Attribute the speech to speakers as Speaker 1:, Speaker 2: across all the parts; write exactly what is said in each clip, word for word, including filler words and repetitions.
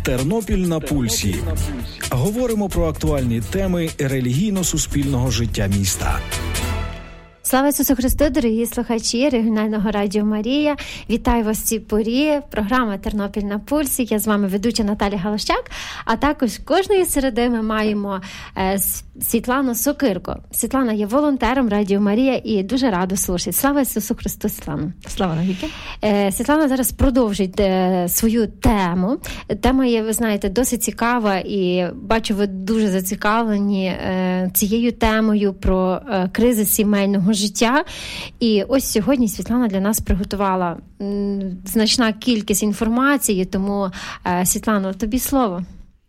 Speaker 1: Тернопіль на пульсі. Говоримо про актуальні теми релігійно-суспільного життя міста.
Speaker 2: Слава Ісусу Христу, дорогі слухачі регіонального радіо Марія. Вітаю вас в цій порі. Програма «Тернопіль на пульсі». Я з вами ведуча Наталя Галащак. А також кожної середи ми маємо е, Світлану Сокирко. Світлана є волонтером Радіо Марія і дуже радо слухати. Слава Ісусу Христу, Світлана.
Speaker 3: Слава навіки.
Speaker 2: Е, Світлана зараз продовжить е, свою тему. Тема є, ви знаєте, досить цікава і бачу, ви дуже зацікавлені е, цією темою про е, кризи сімейного життя. І ось сьогодні Світлана для нас приготувала м, значна кількість інформації, тому, е, Світлано, тобі слово.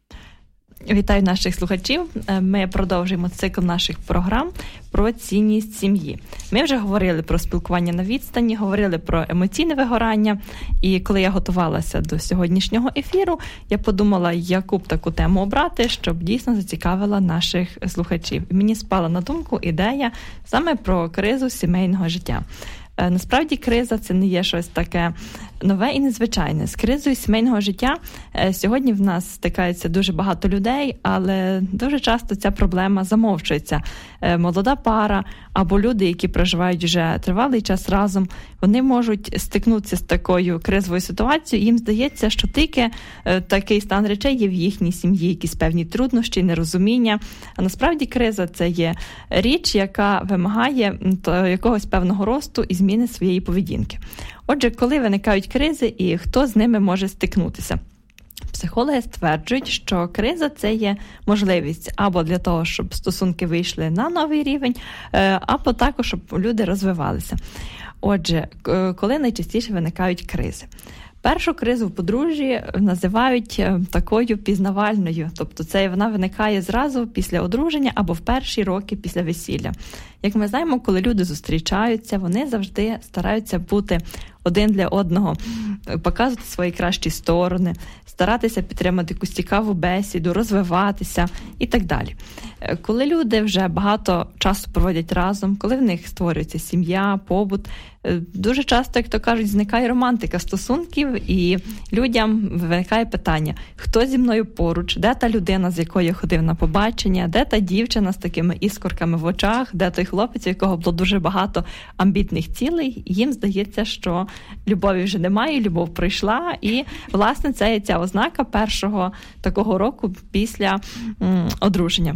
Speaker 3: Вітаю наших слухачів. Ми продовжуємо цикл наших програм про цінність сім'ї. Ми вже говорили про спілкування на відстані, говорили про емоційне вигорання. І коли я готувалася до сьогоднішнього ефіру, я подумала, яку б таку тему обрати, щоб дійсно зацікавила наших слухачів. І мені спала на думку ідея саме про кризу сімейного життя. Насправді криза – це не є щось таке нове і незвичайне. З кризою сімейного життя сьогодні в нас стикається дуже багато людей, але дуже часто ця проблема замовчується. Молода пара або люди, які проживають вже тривалий час разом, вони можуть стикнутися з такою кризовою ситуацією, і їм здається, що тільки такий стан речей є в їхній сім'ї, якісь певні труднощі, нерозуміння. А насправді криза – це є річ, яка вимагає якогось певного росту і зміни своєї поведінки. Отже, коли виникають кризи і хто з ними може стикнутися? Психологи стверджують, що криза – це є можливість або для того, щоб стосунки вийшли на новий рівень, або також, щоб люди розвивалися. Отже, коли найчастіше виникають кризи? Першу кризу в подружжі називають такою пізнавальною, тобто це вона виникає зразу після одруження або в перші роки після весілля. Як ми знаємо, коли люди зустрічаються, вони завжди стараються бути один для одного, показувати свої кращі сторони, старатися підтримати якусь цікаву бесіду, розвиватися і так далі. Коли люди вже багато часу проводять разом, коли в них створюється сім'я, побут, дуже часто, як то кажуть, зникає романтика стосунків, і людям виникає питання, хто зі мною поруч, де та людина, з якою я ходив на побачення, де та дівчина з такими іскорками в очах, де той хлопець, у якого було дуже багато амбітних цілей, і їм здається, що любові вже немає, любов пройшла, і, власне, це є ця ознака першого такого року після м, одруження.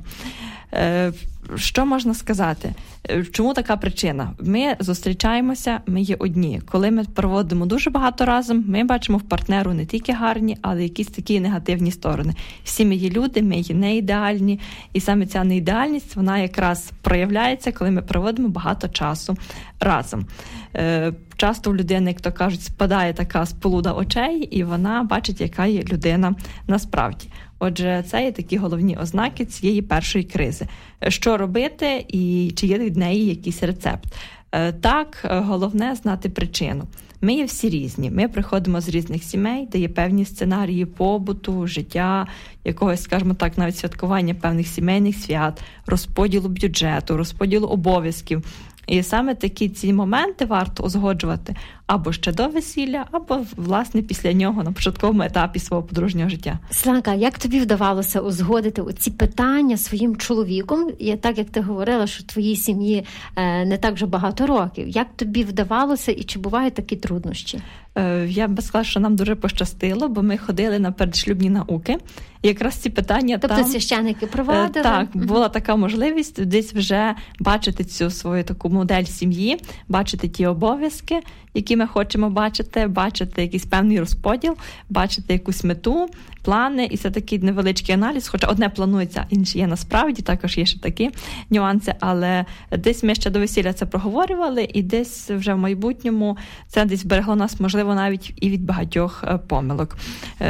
Speaker 3: Е, що можна сказати? Чому така причина? Ми зустрічаємося, ми є одні. Коли ми проводимо дуже багато разом, ми бачимо в партнеру не тільки гарні, але якісь такі негативні сторони. Всі ми є люди, ми є не ідеальні, і саме ця неідеальність, вона якраз проявляється, коли ми проводимо багато часу разом. Часто в людини, як то кажуть, спадає така сполуда очей, і вона бачить, яка є людина насправді. Отже, це є такі головні ознаки цієї першої кризи. Що робити і чи є від неї якийсь рецепт? Так, головне знати причину. Ми є всі різні. Ми приходимо з різних сімей, де є певні сценарії побуту, життя, якогось, скажімо так, навіть святкування певних сімейних свят, розподілу бюджету, розподілу обов'язків. І саме такі ці моменти варто узгоджувати або ще до весілля, або, власне, після нього, на початковому етапі свого подружнього життя.
Speaker 2: Сланка, як тобі вдавалося узгодити ці питання своїм чоловіком? Я, так, як ти говорила, що в твоїй сім'ї е, не так вже багато років. Як тобі вдавалося і чи бувають такі труднощі?
Speaker 3: Е, я б сказала, що нам дуже пощастило, бо ми ходили на передшлюбні науки. І якраз ці питання
Speaker 2: тобто
Speaker 3: там...
Speaker 2: Тобто священники провадили?
Speaker 3: Е, так, була така можливість десь вже бачити цю свою таку модель сім'ї, бачити ті обов'язки, які ми хочемо бачити, бачити якийсь певний розподіл, бачити якусь мету, плани, і це такий невеличкий аналіз, хоча одне планується, інше є насправді, також є ще такі нюанси, але десь ми ще до весілля це проговорювали, і десь вже в майбутньому це десь берегло нас, можливо, навіть і від багатьох помилок.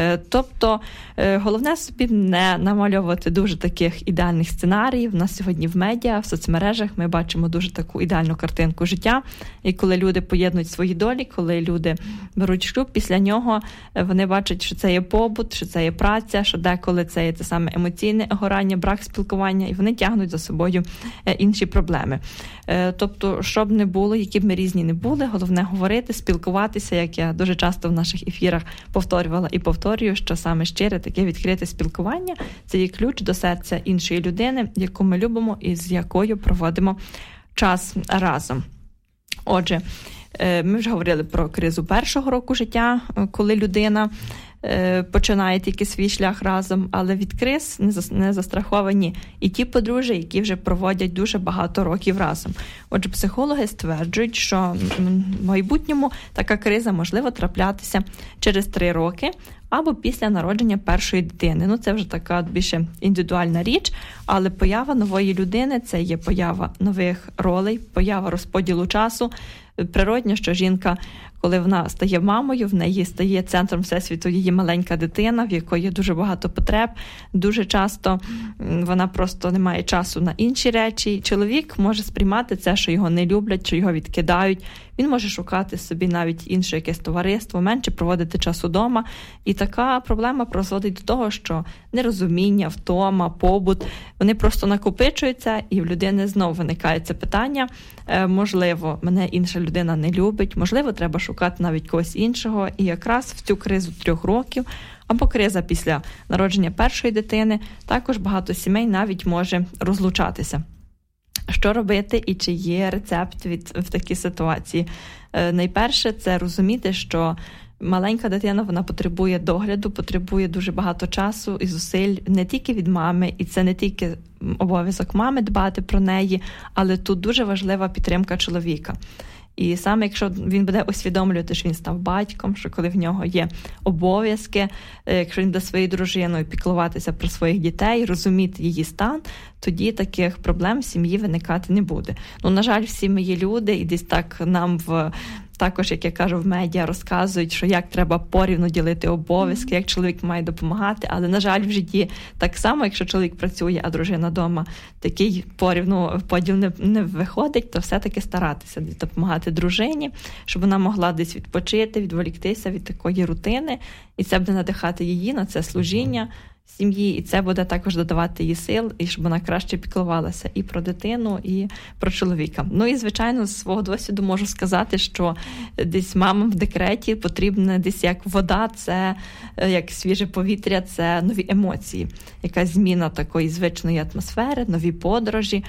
Speaker 3: Тобто, головне собі не намальовувати дуже таких ідеальних сценаріїв. У нас сьогодні в медіа, в соцмережах ми бачимо дуже таку ідеальну картинку життя, і коли люди поєднують свої долі, школі, коли люди беруть шлюб, після нього вони бачать, що це є побут, що це є праця, що деколи це є те саме емоційне горання, брак спілкування, і вони тягнуть за собою інші проблеми. Тобто, що б не було, які б ми різні не були, головне говорити, спілкуватися, як я дуже часто в наших ефірах повторювала і повторюю, що саме щире таке відкрите спілкування – це є ключ до серця іншої людини, яку ми любимо і з якою проводимо час разом. Отже, ми вже говорили про кризу першого року життя, коли людина починає тільки свій шлях разом, але від криз не застраховані і ті подружжя, які вже проводять дуже багато років разом. Отже, психологи стверджують, що в майбутньому така криза можливо траплятися через три роки або після народження першої дитини. Ну, це вже така більше індивідуальна річ, але поява нової людини – це є поява нових ролей, поява розподілу часу. Природньо, що жінка, коли вона стає мамою, в неї стає центром всесвіту її маленька дитина, в якої є дуже багато потреб. Дуже часто вона просто не має часу на інші речі. Чоловік може сприймати це, що його не люблять, що його відкидають. Він може шукати собі навіть інше якесь товариство, менше проводити часу вдома. І така проблема призводить до того, що нерозуміння, втома, побут, вони просто накопичуються, і в людини знову виникає це питання. Можливо, мене інша людина не любить, можливо, треба шукати навіть когось іншого. І якраз в цю кризу трьох років або криза після народження першої дитини також багато сімей навіть може розлучатися. Що робити і чи є рецепт від, в такій ситуації? Е, найперше, це розуміти, що маленька дитина, вона потребує догляду, потребує дуже багато часу і зусиль не тільки від мами, і це не тільки обов'язок мами дбати про неї, але тут дуже важлива підтримка чоловіка. І саме якщо він буде усвідомлювати, що він став батьком, що коли в нього є обов'язки, якщо він буде своєю дружиною піклуватися про своїх дітей, розуміти її стан, тоді таких проблем в сім'ї виникати не буде. Ну, на жаль, всі ми є люди, і десь так нам в... Також, як я кажу, в медіа розказують, що як треба порівну ділити обов'язки, як чоловік має допомагати, але, на жаль, в житті так само, якщо чоловік працює, а дружина вдома, такий порівну поділ не, не виходить, то все-таки старатися допомагати дружині, щоб вона могла десь відпочити, відволіктися від такої рутини, і це буде надихати її на це служіння сім'ї, і це буде також додавати їй сил, і щоб вона краще піклувалася і про дитину, і про чоловіка. Ну і, звичайно, з свого досвіду можу сказати, що десь мамам в декреті потрібна десь як вода, це як свіже повітря, це нові емоції, якась зміна такої звичної атмосфери, нові подорожі,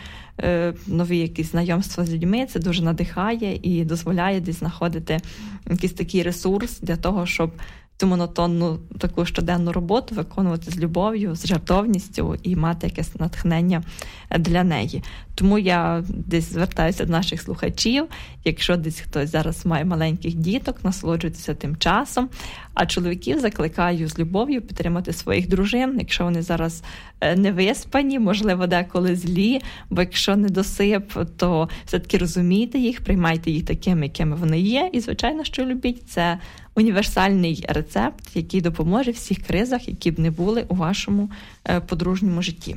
Speaker 3: нові якісь знайомства з людьми, це дуже надихає і дозволяє десь знаходити якийсь такий ресурс для того, щоб цю монотонну таку щоденну роботу виконувати з любов'ю, з жертовністю і мати якесь натхнення для неї. Тому я десь звертаюся до наших слухачів, якщо десь хтось зараз має маленьких діток, насолоджуйтеся тим часом, а чоловіків закликаю з любов'ю підтримати своїх дружин, якщо вони зараз не виспані, можливо, деколи злі, бо якщо недосип, то все-таки розумійте їх, приймайте їх такими, якими вони є, і, звичайно, що любіть, це універсальний рецепт, який допоможе в всіх кризах, які б не були у вашому подружньому житті.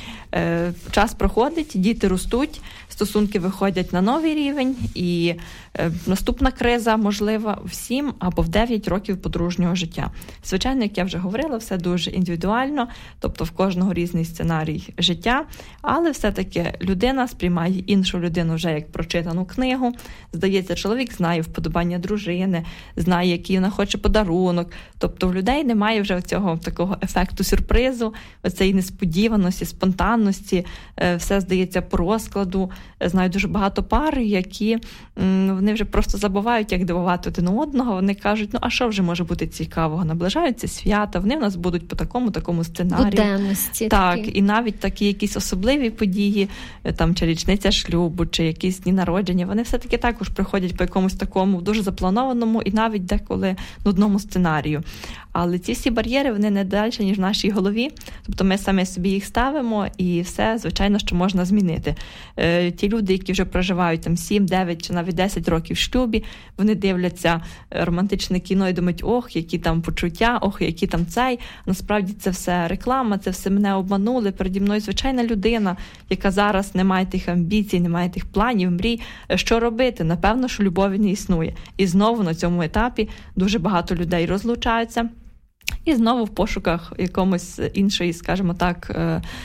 Speaker 3: Час проходить, діти ростуть, стосунки виходять на новий рівень, і наступна криза можлива в сім або в дев'ять років подружнього життя. Звичайно, як я вже говорила, все дуже індивідуально, тобто в кожного різний сценарій життя, але все-таки людина сприймає іншу людину вже як прочитану книгу. Здається, чоловік знає вподобання дружини, знає, який вона хоче подарунок. Тобто в людей немає вже цього такого ефекту сюрпризу, оцеї несподіваності, спонтанності, все здається по розкладу. Знаю дуже багато пар, які вони вже просто забувають, як дивувати один одного. Вони кажуть, ну а що вже може бути цікавого? Наближаються свята, вони в нас будуть по такому-такому сценарію.
Speaker 2: Буденності.
Speaker 3: Так,
Speaker 2: такі.
Speaker 3: І навіть такі якісь особливі події, там, чи річниця шлюбу, чи якісь дні народження, вони все-таки також приходять по якомусь такому дуже запланованому і навіть деколи нудному сценарію. Але ці всі бар'єри, вони не далі, ніж в нашій голові. Тобто ми самі собі їх ставимо, і все, звичайно, що можна змінити. Е, ті люди, які вже проживають там сім, дев'ять чи навіть десять років в шлюбі, вони дивляться романтичне кіно і думають, ох, які там почуття, ох, які там цей. Насправді це все реклама, це все мене обманули. Переді мною звичайна людина, яка зараз не має тих амбіцій, не має тих планів, мрій. Що робити? Напевно, що любові не існує. І знову на цьому етапі дуже багато людей розлучаються. І знову в пошуках якомусь іншої, скажімо так,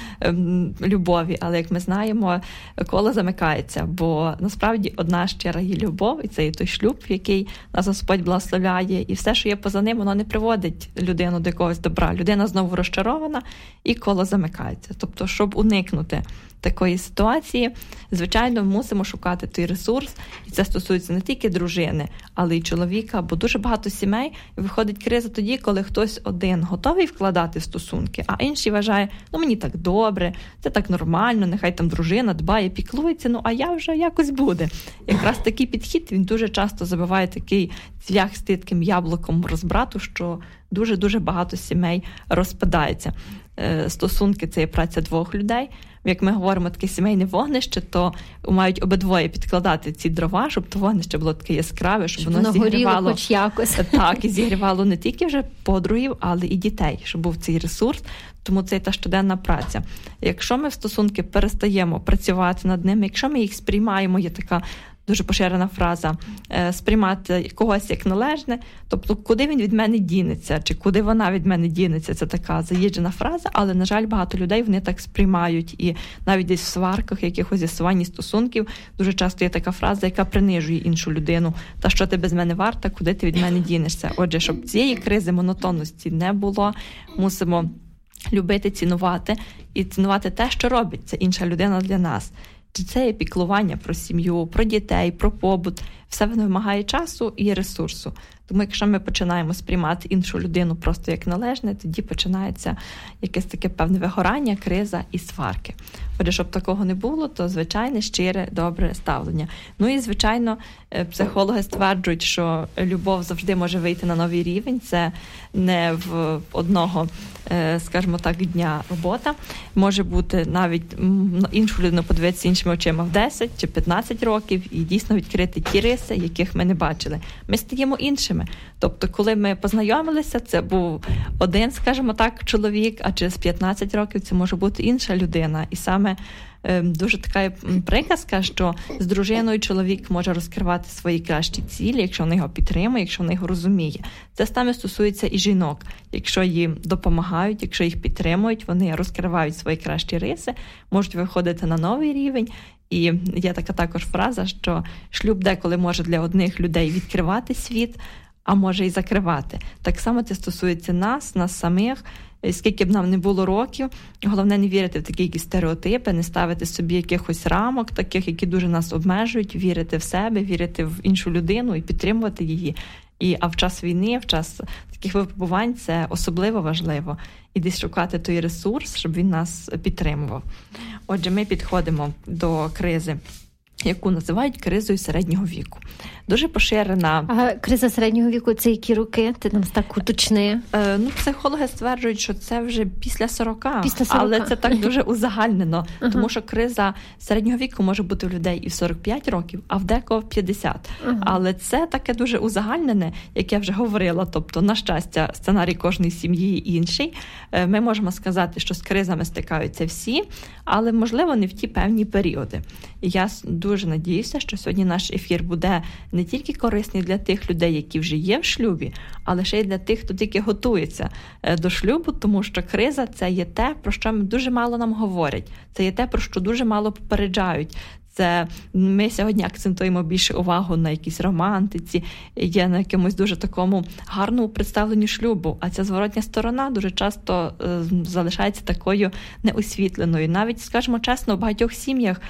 Speaker 3: любові. Але, як ми знаємо, коло замикається, бо насправді одна щира є любов, і це є той шлюб, в який нас Господь благословляє, і все, що є поза ним, воно не приводить людину до якогось добра. Людина знову розчарована, і коло замикається. Тобто, щоб уникнути такої ситуації, звичайно, мусимо шукати той ресурс, і це стосується не тільки дружини, але й чоловіка, бо дуже багато сімей виходить криза тоді, коли хтось один готовий вкладати в стосунки, а інший вважає, ну мені так добре, це так нормально, нехай там дружина дбає, піклується, ну а я вже якось буде. Якраз такий підхід, він дуже часто забиває такий цвях з таким яблуком розбрату, що дуже-дуже багато сімей розпадається. Стосунки – це є праця двох людей. Як ми говоримо, таке сімейне вогнище, то мають обидвоє підкладати ці дрова, щоб то вогнище було таке яскраве, щоб, щоб воно зігрівало
Speaker 2: хоч якось.
Speaker 3: Так, і зігрівало не тільки вже подругів, але і дітей, щоб був цей ресурс. Тому це та щоденна праця. Якщо ми в стосунки перестаємо працювати над ними, якщо ми їх сприймаємо, є така дуже поширена фраза, сприймати когось як належне, тобто куди він від мене дінеться, чи куди вона від мене дінеться, це така заїжджена фраза, але, на жаль, багато людей вони так сприймають, і навіть десь в сварках, якихось з'ясуванні стосунків, дуже часто є така фраза, яка принижує іншу людину, та що ти без мене варта, куди ти від мене дінешся. Отже, щоб цієї кризи монотонності не було, мусимо любити, цінувати, і цінувати те, що робить ця інша людина для нас. Чи це є піклування про сім'ю, про дітей, про побут. Все воно вимагає часу і ресурсу. Тому якщо ми починаємо сприймати іншу людину просто як належне, тоді починається якесь таке певне вигорання, криза і сварки. Отже, щоб такого не було, то звичайне, щире, добре ставлення. Ну і, звичайно, психологи стверджують, що любов завжди може вийти на новий рівень. Це не в одного, скажімо так, дня робота. Може бути навіть іншу людину подивитися іншими очима в десять чи п'ятнадцять років і дійсно відкрити ті риси, яких ми не бачили. Ми стаємо іншими. Тобто, коли ми познайомилися, це був один, скажімо так, чоловік, а через п'ятнадцять років це може бути інша людина. І саме е, дуже така приказка, що з дружиною чоловік може розкривати свої кращі цілі, якщо вона його підтримує, якщо вона його розуміє. Це саме стосується і жінок. Якщо їм допомагають, якщо їх підтримують, вони розкривають свої кращі риси, можуть виходити на новий рівень. І є така також фраза, що шлюб деколи може для одних людей відкривати світ, а може і закривати. Так само це стосується нас, нас самих. Скільки б нам не було років, головне не вірити в такі якісь стереотипи, не ставити собі якихось рамок, таких, які дуже нас обмежують, вірити в себе, вірити в іншу людину і підтримувати її. І, а в час війни, в час таких випробувань це особливо важливо. І десь шукати той ресурс, щоб він нас підтримував. Отже, ми підходимо до кризи, яку називають кризою середнього віку. Дуже поширена...
Speaker 2: А криза середнього віку – це які роки? Ти нам так уточни.
Speaker 3: Е, ну, психологи стверджують, що це вже після сорока,
Speaker 2: після сорока.
Speaker 3: Але це так дуже узагальнено,
Speaker 2: uh-huh.
Speaker 3: тому що криза середнього віку може бути у людей і в сорок п'ять років, а в декого в п'ятдесят. Uh-huh. Але це таке дуже узагальнене, як я вже говорила, тобто, на щастя, сценарій кожної сім'ї інший. Е, ми можемо сказати, що з кризами стикаються всі, але, можливо, не в ті певні періоди. І я дуже надіюся, що сьогодні наш ефір буде не тільки корисний для тих людей, які вже є в шлюбі, але ще й для тих, хто тільки готується до шлюбу, тому що криза – це є те, про що дуже мало нам говорять. Це є те, про що дуже мало попереджають. Це ми сьогодні акцентуємо більше увагу на якійсь романтиці, є на якомусь дуже такому гарному представленні шлюбу, а ця зворотня сторона дуже часто е, залишається такою неосвітленою. Навіть, скажімо чесно, в багатьох сім'ях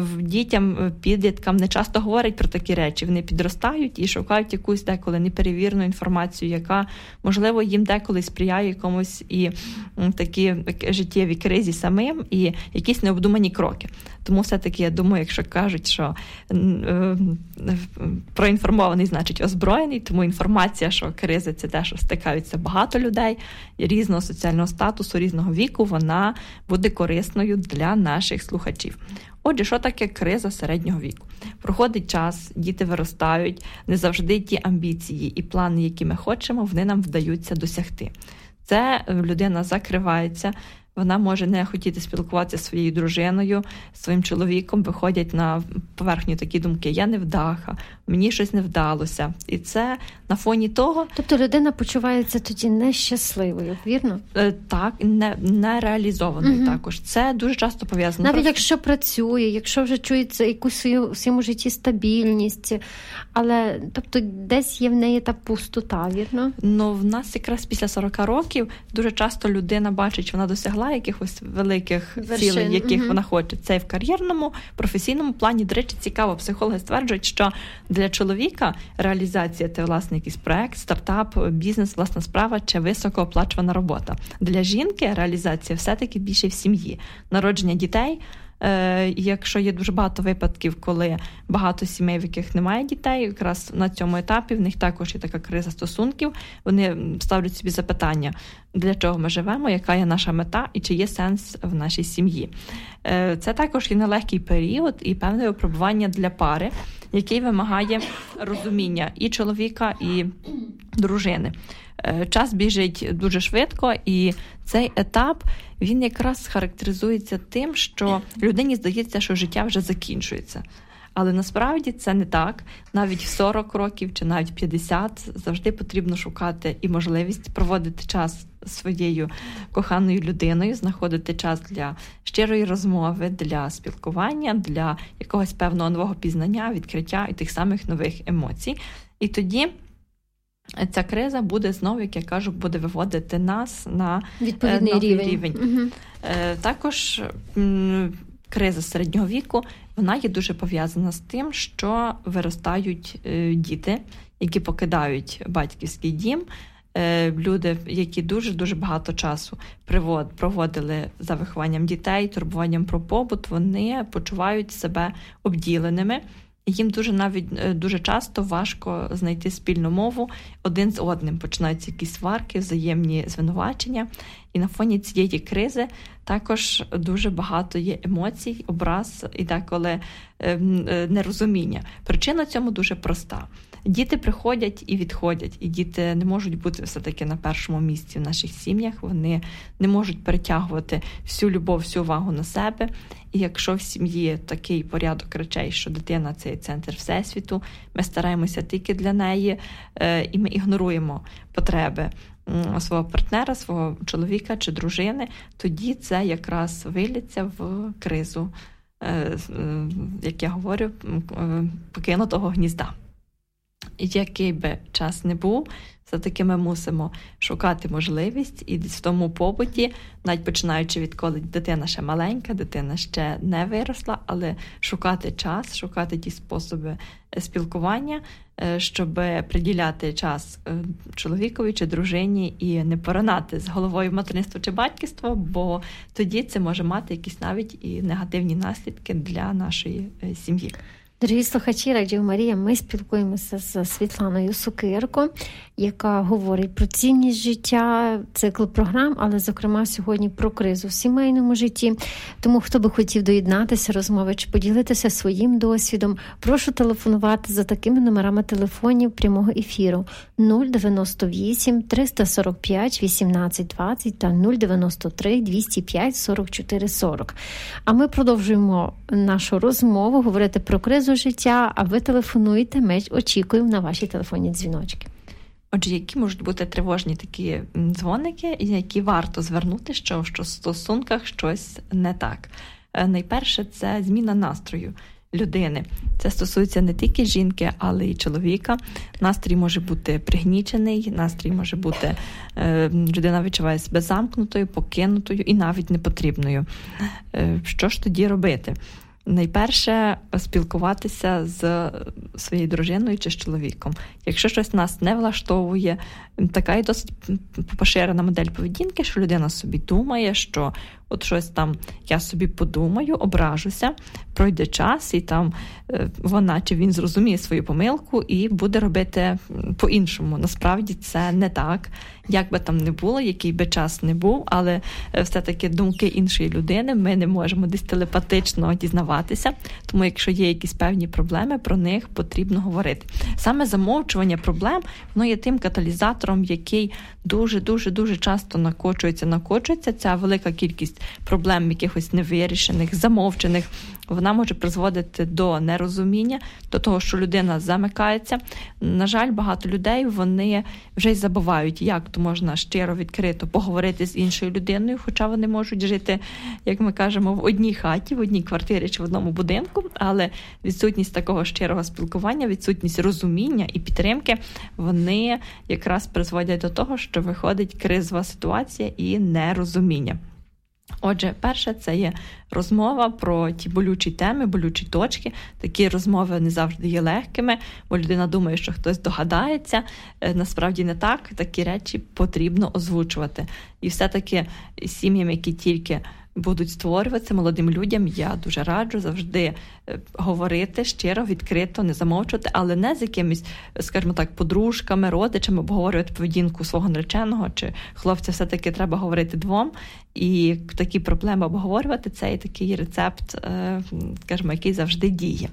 Speaker 3: дітям, підліткам не часто говорять про такі речі. Вони підростають і шукають якусь деколи неперевірену інформацію, яка, можливо, їм деколи сприяє якомусь і такі життєві кризі самим, і якісь необдумані кроки. Тому все-таки, я думаю, якщо що кажуть, що проінформований значить озброєний, тому інформація, що криза – це те, що стикаються багато людей різного соціального статусу, різного віку, вона буде корисною для наших слухачів. Отже, що таке криза середнього віку? Проходить час, діти виростають, не завжди ті амбіції і плани, які ми хочемо, вони нам вдаються досягти. Це людина закривається, вона може не хотіти спілкуватися зі своєю дружиною, своїм чоловіком, виходять на поверхню такі думки: я невдаха, мені щось не вдалося. І це на фоні того...
Speaker 2: Тобто людина почувається тоді нещасливою, вірно?
Speaker 3: Так, не, нереалізованою угу. також. Це дуже часто пов'язано.
Speaker 2: Навіть просто... якщо працює, якщо вже чується якусь свою, в своєму житті стабільність, але тобто десь є в неї та пустота, вірно?
Speaker 3: Ну, в нас якраз після сорок років дуже часто людина бачить, що вона досягла якихось великих Вершин. цілей, яких угу. вона хоче. Це і в кар'єрному, професійному плані. До речі, цікаво, психологи стверджують, що для чоловіка реалізація – це, власне, якийсь проект, стартап, бізнес, власна справа чи високооплачувана робота. Для жінки реалізація все-таки більше в сім'ї. Народження дітей. Якщо є дуже багато випадків, коли багато сімей, в яких немає дітей, якраз на цьому етапі в них також є така криза стосунків, вони ставлять собі запитання, для чого ми живемо, яка є наша мета і чи є сенс в нашій сім'ї. Це також є нелегкий період і певне випробування для пари, який вимагає розуміння і чоловіка, і дружини. Час біжить дуже швидко, і цей етап, він якраз характеризується тим, що людині здається, що життя вже закінчується. Але насправді це не так. Навіть в сорок років чи навіть п'ятдесят завжди потрібно шукати і можливість проводити час зі своєю коханою людиною, знаходити час для щирої розмови, для спілкування, для якогось певного нового пізнання, відкриття і тих самих нових емоцій. І тоді ця криза буде знову, як я кажу, буде виводити нас на
Speaker 2: відповідний
Speaker 3: новий
Speaker 2: рівень.
Speaker 3: рівень. Угу. Також криза середнього віку, вона є дуже пов'язана з тим, що виростають діти, які покидають батьківський дім, люди, які дуже-дуже багато часу проводили за вихованням дітей, турбуванням про побут, вони почувають себе обділеними. Їм дуже навіть дуже часто важко знайти спільну мову, один з одним починаються якісь сварки, взаємні звинувачення. І на фоні цієї кризи також дуже багато є емоцій, образ і деколи нерозуміння. Причина цьому дуже проста. Діти приходять і відходять, і діти не можуть бути все-таки на першому місці в наших сім'ях, вони не можуть перетягувати всю любов, всю увагу на себе. І якщо в сім'ї такий порядок речей, що дитина – це центр всесвіту, ми стараємося тільки для неї, і ми ігноруємо потреби свого партнера, свого чоловіка чи дружини, тоді це якраз виліться в кризу, як я говорю, покинутого гнізда. І який би час не був, все-таки ми мусимо шукати можливість і в тому побуті, навіть починаючи від коли дитина ще маленька, дитина ще не виросла, але шукати час, шукати ті способи спілкування, щоб приділяти час чоловікові чи дружині і не поринати з головою в материнство чи батьківство, бо тоді це може мати якісь навіть і негативні наслідки для нашої сім'ї.
Speaker 2: Дорогі слухачі Радіо Марія, ми спілкуємося з Світланою Сокирко, яка говорить про цінність життя, цикл програм, але, зокрема, сьогодні про кризу в сімейному житті. Тому, хто би хотів доєднатися розмови чи поділитися своїм досвідом, прошу телефонувати за такими номерами телефонів прямого ефіру нуль дев'яносто вісім триста сорок п'ять вісімнадцять двадцять та нуль дев'яносто три двісті п'ять сорок чотири сорок. А ми продовжуємо нашу розмову, говорити про кризу життя, а ви телефонуєте, ми очікуємо на ваші телефонні дзвіночки.
Speaker 3: Отже, які можуть бути тривожні такі дзвоники, і які варто звернути, що, що в стосунках щось не так? Найперше, це зміна настрою людини. Це стосується не тільки жінки, але й чоловіка. Настрій може бути пригнічений, настрій може бути, людина відчуває себе замкнутою, покинутою і навіть непотрібною. Що ж тоді робити? найперше спілкуватися з своєю дружиною чи з чоловіком. Якщо щось нас не влаштовує, така і досить поширена модель поведінки, що людина собі думає, що от щось там я собі подумаю, ображуся, пройде час, і там вона чи він зрозуміє свою помилку і буде робити по-іншому. Насправді це не так. Як би там не було, який би час не був, але все-таки думки іншої людини ми не можемо десь телепатично дізнаватися. Тому якщо є якісь певні проблеми, про них потрібно говорити. Саме замовчування проблем, воно є тим каталізатором, який дуже-дуже-дуже часто накочується, накочується. Ця велика кількість проблем, якихось невирішених, замовчених, вона може призводити до нерозуміння, до того, що людина замикається. На жаль, багато людей, вони вже й забувають, як то можна щиро, відкрито поговорити з іншою людиною, хоча вони можуть жити, як ми кажемо, в одній хаті, в одній квартирі чи в одному будинку, але відсутність такого щирого спілкування, відсутність розуміння і підтримки, вони якраз призводять до того, що виходить кризова ситуація і нерозуміння. Отже, перше, це є розмова про ті болючі теми, болючі точки. Такі розмови не завжди є легкими, бо людина думає, що хтось догадається. Насправді не так, такі речі потрібно озвучувати. І все-таки сім'ям, які тільки будуть створюватися, молодим людям, я дуже раджу завжди говорити щиро, відкрито, не замовчувати, але не з якимись, скажімо так, подружками, родичами, обговорювати поведінку свого нареченого чи хлопця. Все-таки треба говорити двом, і такі проблеми обговорювати, це і такий рецепт, скажімо, який завжди діє.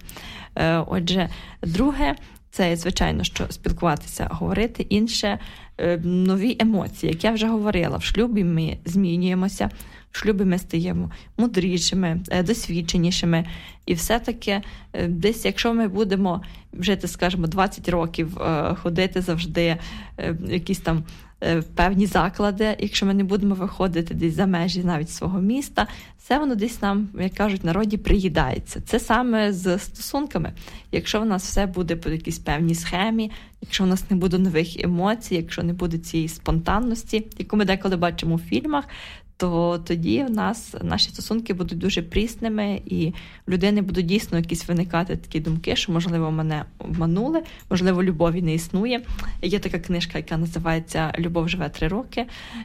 Speaker 3: Отже, друге, це, звичайно, що спілкуватися, говорити. Інше, нові емоції. Як я вже говорила, в шлюбі ми змінюємося, в шлюбі ми стаємо мудрішими, досвідченішими. І все-таки десь, якщо ми будемо жити, скажімо, двадцять років, ходити завжди в якісь там певні заклади, якщо ми не будемо виходити десь за межі навіть свого міста, все воно десь нам, як кажуть, в народі приїдається. Це саме з стосунками. Якщо в нас все буде по якійсь певній схемі, якщо в нас не буде нових емоцій, якщо не буде цієї спонтанності, яку ми деколи бачимо в фільмах, то тоді в нас наші стосунки будуть дуже прісними, і в людини будуть дійсно якісь виникати такі думки, що, можливо, мене обманули, можливо, любові не існує. Є така книжка, яка називається «Любов живе три роки»,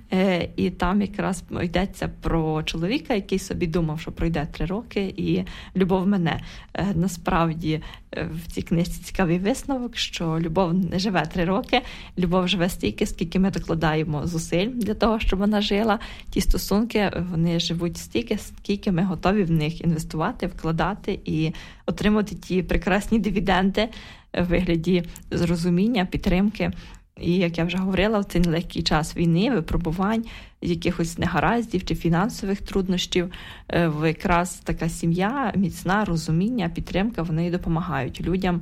Speaker 3: і там якраз йдеться про чоловіка, який собі думав, що пройде три роки, і любов мене. Насправді, в цій книжці цікавий висновок, що любов не живе три роки, любов живе стільки, скільки ми докладаємо зусиль для того, щоб вона жила. Ті стосунки, вони живуть стільки, скільки ми готові в них інвестувати, вкладати і отримати ті прекрасні дивіденди в вигляді зрозуміння, підтримки. І, як я вже говорила, в цей нелегкий час війни, випробувань, якихось негараздів чи фінансових труднощів, якраз така сім'я, міцна, розуміння, підтримка, вони допомагають людям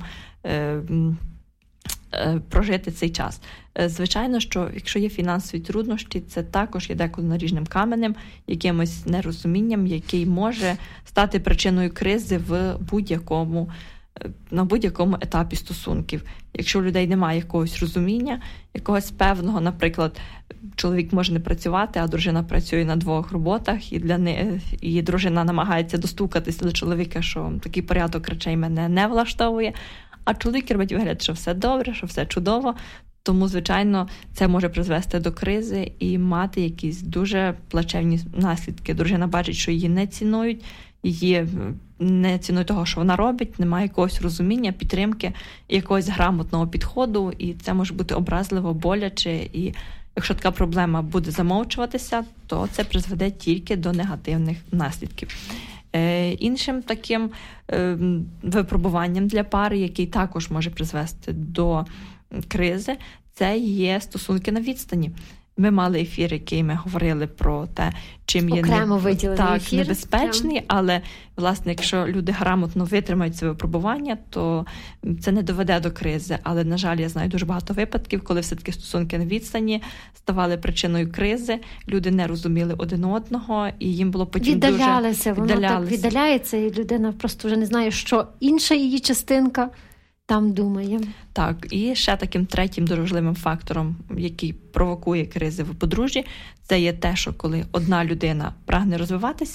Speaker 3: прожити цей час. Звичайно, що якщо є фінансові труднощі, це також є деколи наріжним каменем, якимось нерозумінням, який може стати причиною кризи в будь-якому на будь-якому етапі стосунків. Якщо у людей немає якогось розуміння, якогось певного, наприклад, чоловік може не працювати, а дружина працює на двох роботах, і для не... і дружина намагається достукатися до чоловіка, що такий порядок речей мене не влаштовує, а чоловік робить вигляд, що все добре, що все чудово. Тому, звичайно, це може призвести до кризи і мати якісь дуже плачевні наслідки. Дружина бачить, що її не цінують, її не цінують того, що вона робить, немає якогось розуміння, підтримки, якогось грамотного підходу, і це може бути образливо, боляче, і якщо така проблема буде замовчуватися, то це призведе тільки до негативних наслідків. Е, іншим таким е, випробуванням для пари, який також може призвести до кризи, це є стосунки на відстані. Ми мали ефір, який ми говорили про те, чим є
Speaker 2: не...
Speaker 3: так,
Speaker 2: ефір,
Speaker 3: небезпечний, прям. Але, власне, якщо люди грамотно витримають це випробування, то це не доведе до кризи. Але, на жаль, я знаю дуже багато випадків, коли все-таки стосунки на відстані ставали причиною кризи, люди не розуміли один одного, і їм було потім
Speaker 2: віддалялися,
Speaker 3: дуже...
Speaker 2: Воно віддалялися. Так віддаляється, і людина просто вже не знає, що інша її частинка там думає.
Speaker 3: Так, і ще таким третім дуже важливим фактором, який провокує кризи в подружжі, це є те, що коли одна людина прагне розвиватися,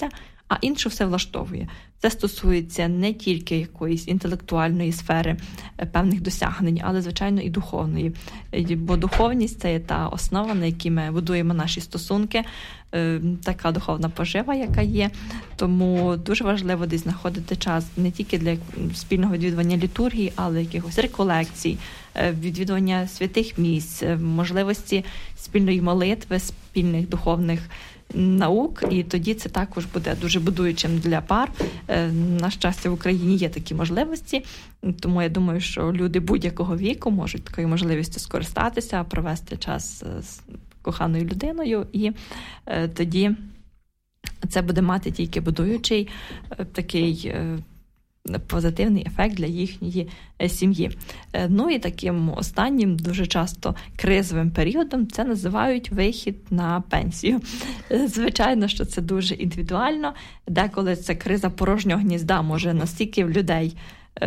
Speaker 3: а іншу все влаштовує. Це стосується не тільки якоїсь інтелектуальної сфери, певних досягнень, але, звичайно, і духовної. Бо духовність – це є та основа, на якій ми будуємо наші стосунки, така духовна пожива, яка є. Тому дуже важливо десь знаходити час не тільки для спільного відвідування літургії, але якихось реколекцій, відвідування святих місць, можливості спільної молитви, спільних духовних наук, і тоді це також буде дуже будуючим для пар. На щастя, в Україні є такі можливості, тому я думаю, що люди будь-якого віку можуть такою можливістю скористатися, провести час з коханою людиною, і тоді це буде мати тільки будуючий такий позитивний ефект для їхньої сім'ї. Ну і таким останнім, дуже часто кризовим періодом це називають вихід на пенсію. Звичайно, що це дуже індивідуально. Деколи це криза порожнього гнізда може настільки в людей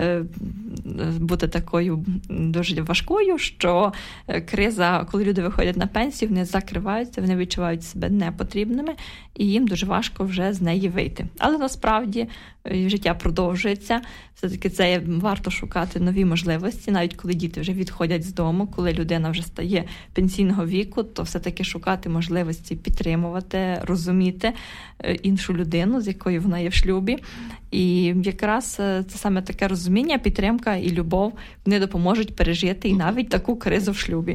Speaker 3: бути такою дуже важкою, що криза, коли люди виходять на пенсію, вони закриваються, вони відчувають себе непотрібними, і їм дуже важко вже з неї вийти. Але насправді життя продовжується, все-таки це варто шукати нові можливості, навіть коли діти вже відходять з дому, коли людина вже стає пенсійного віку, то все-таки шукати можливості підтримувати, розуміти іншу людину, з якою вона є в шлюбі. І якраз це саме таке розуміння, підтримка і любов, вони допоможуть пережити і навіть таку кризу в шлюбі.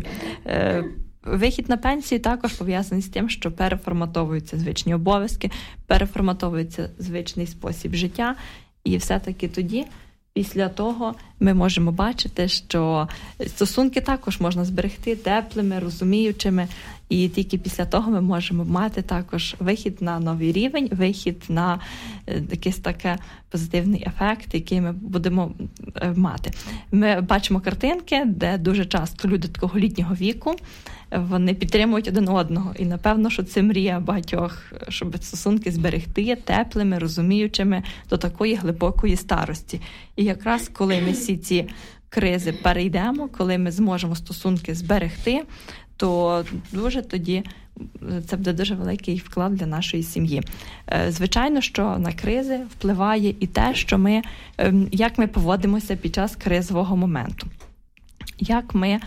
Speaker 3: Вихід на пенсію також пов'язаний з тим, що переформатовуються звичні обов'язки, переформатовується звичний спосіб життя, і все-таки тоді, після того, ми можемо бачити, що стосунки також можна зберегти теплими, розуміючими, і тільки після того ми можемо мати також вихід на новий рівень, вихід на якийсь такий позитивний ефект, який ми будемо мати. Ми бачимо картинки, де дуже часто люди такого літнього віку, вони підтримують один одного. І, напевно, що це мрія багатьох, щоб стосунки зберегти теплими, розуміючими до такої глибокої старості. І якраз коли ми всі ці кризи перейдемо, коли ми зможемо стосунки зберегти, то дуже тоді це буде дуже великий вклад для нашої сім'ї. Звичайно, що на кризи впливає і те, що ми, як ми поводимося під час кризового моменту. Як ми,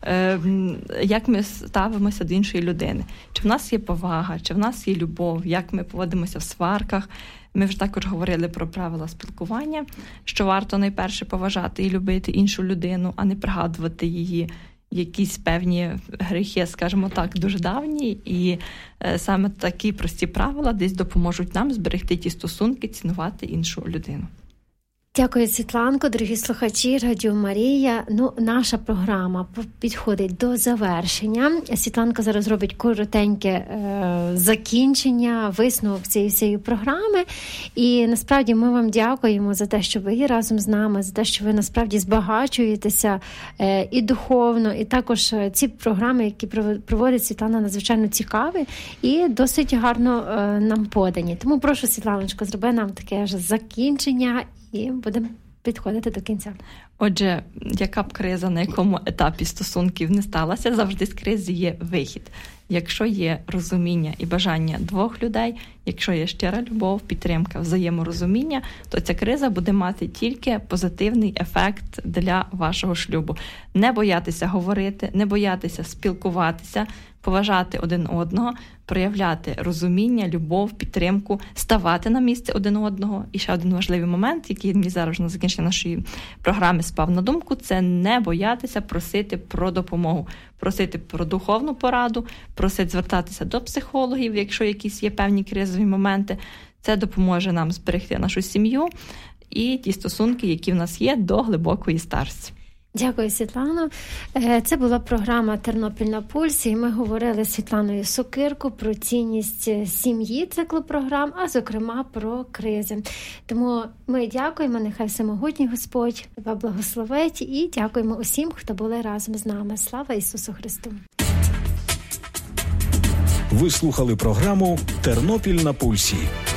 Speaker 3: як ми ставимося до іншої людини. Чи в нас є повага, чи в нас є любов, як ми поводимося в сварках. Ми вже також говорили про правила спілкування, що варто найперше поважати і любити іншу людину, а не пригадувати її якісь певні гріхи, скажімо так, дуже давні. І саме такі прості правила десь допоможуть нам зберегти ті стосунки, цінувати іншу людину.
Speaker 2: Дякую, Світланко, дорогі слухачі Радіо Марія. Ну, наша програма підходить до завершення. Світланка зараз робить коротеньке е, закінчення, висновок цієї всієї програми. І насправді ми вам дякуємо за те, що ви є разом з нами, за те, що ви насправді збагачуєтеся е, і духовно, і також ці програми, які проводить Світлана, надзвичайно цікаві і досить гарно е, нам подані. Тому прошу, Світланочко, зроби нам таке ж закінчення і будемо підходити до кінця.
Speaker 3: Отже, яка б криза на якому етапі стосунків не сталася, завжди з кризи є вихід. Якщо є розуміння і бажання двох людей, якщо є щира любов, підтримка, взаєморозуміння, то ця криза буде мати тільки позитивний ефект для вашого шлюбу. Не боятися говорити, не боятися спілкуватися, поважати один одного, проявляти розуміння, любов, підтримку, ставати на місце один одного. І ще один важливий момент, який мені зараз на закінчення нашої програми спав на думку, це не боятися просити про допомогу, просити про духовну пораду, просити звертатися до психологів, якщо якісь є певні кризові моменти. Це допоможе нам зберегти нашу сім'ю і ті стосунки, які в нас є до глибокої старості.
Speaker 2: Дякую, Світлано. Це була програма «Тернопіль на пульсі», і ми говорили з Світланою Сокирко про цінність сім'ї, циклу програм, а зокрема про кризи. Тому ми дякуємо, нехай всемогутній Господь тебе благословить, і дякуємо усім, хто були разом з нами. Слава Ісусу Христу!
Speaker 1: Ви слухали програму «Тернопіль на пульсі».